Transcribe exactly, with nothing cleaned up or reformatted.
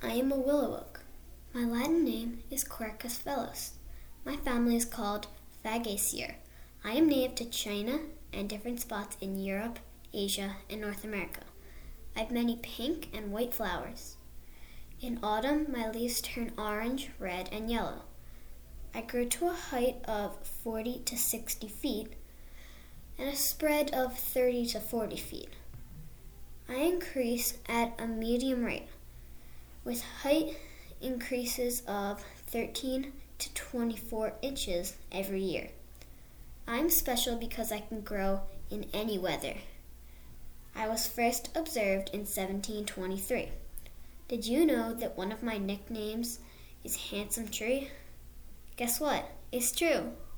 I am a willow oak. My Latin name is Quercus velos. My family is called Fagaceae. I am native to China and different spots in Europe, Asia, and North America. I have many pink and white flowers. In autumn, my leaves turn orange, red, and yellow. I grow to a height of forty to sixty feet and a spread of thirty to forty feet. I increase at a medium rate, with height increases of thirteen to twenty-four inches every year. I'm special because I can grow in any weather. I was first observed in seventeen twenty-three. Did you know that one of my nicknames is Handsome Tree? Guess what? It's true.